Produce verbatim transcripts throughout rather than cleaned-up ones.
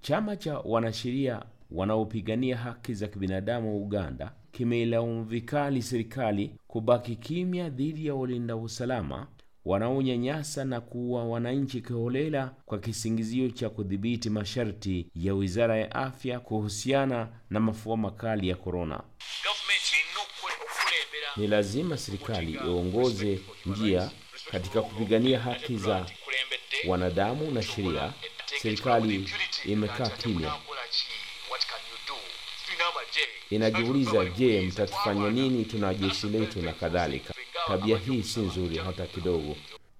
Chama cha wanasheria wanaopigania haki za kibinadamu Uganda kimeilaumu vikali serikali kubaki kimya dhidi ya walinda usalama wanaonyanyasa na kuua wananchi kiholela kwa kisingizio cha kudhibiti masharti ya Wizara ya Afya kuhusiana na mafua makali ya corona. Ni lazima serikali iongoze njia katika kupigania haki za wanadamu na sheria. Serikali imekaa kimya. Inajiuliza, je, mtatufanya nini? Tuna jeshi letu na kadhalika. Tabia hii si nzuri hata kidogo.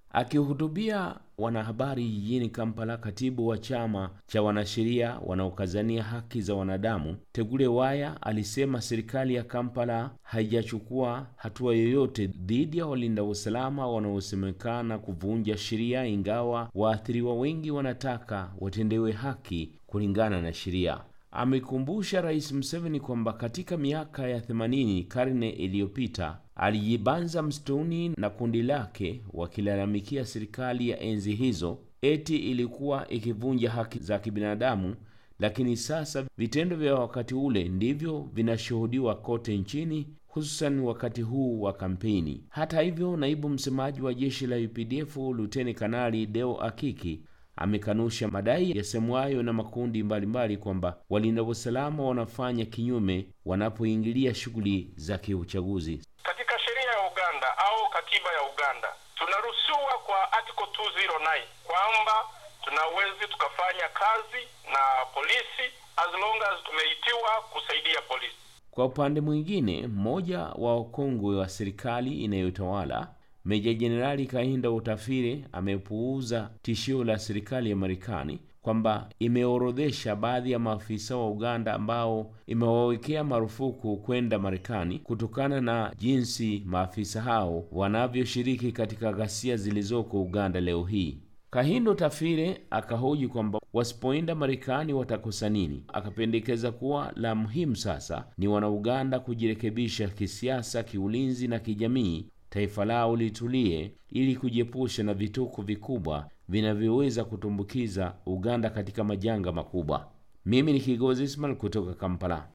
Akihutubia wanahabari jijini Kampala, katibu wa chama cha wanasheria wanaokazania haki za wanadamu Tegule Waya alisema serikali ya Kampala haijachukua hatua yoyote dhidi ya walinda usalama wanaosemekana kuvunja sheria, ingawa waathiriwa wengi wanataka watendewe haki kulingana na sheria. Amekumbusha Rais Museveni kwamba katika miaka ya themanini karne iliyopita alijibanza msituni na kundi lake wakilalamikia serikali ya enzi hizo eti ilikuwa ikivunja haki za kibinadamu, lakini sasa vitendo vya wakati ule ndivyo vinashuhudiwa kote nchini, hususan wakati huu wa kampeni. Hata hivyo, naibu msemaji wa jeshi la U P D F Luteni Kanali Deo Akiki amekanusha madai yasemwayo na makundi mbalimbali kwamba walinda usalama wanafanya kinyume wanapoingilia shughuli za kiuchaguzi. Katika sheria ya Uganda au katiba ya Uganda tunaruhusiwa kwa article two oh nine kwamba tunaweza tukafanya kazi na polisi as long as tumeitiwa kusaidia polisi. Kwa upande mwingine, mmoja wa wakongwe wa serikali inayotawala Meja Jenerali Kahinda Utafire amepuuza tishio la serikali ya Marekani kwamba imeorodhesha baadhi ya maafisa wa Uganda ambao imewawekea marufuku kwenda Marekani kutokana na jinsi maafisa hao wanavyoshiriki katika ghasia zilizoko Uganda leo hii. Kahinda Utafire akahoji kwamba wasipoenda Marekani watakosa nini. Akapendekeza kuwa la muhimu sasa ni wana Uganda kujirekebisha kisiasa, kiulinzi na kijamii, taifa lao litulie ili kujiepusha na vituko vikubwa vinavyoweza kutumbukiza Uganda katika majanga makubwa. Mimi ni Kigozi Ismail kutoka Kampala.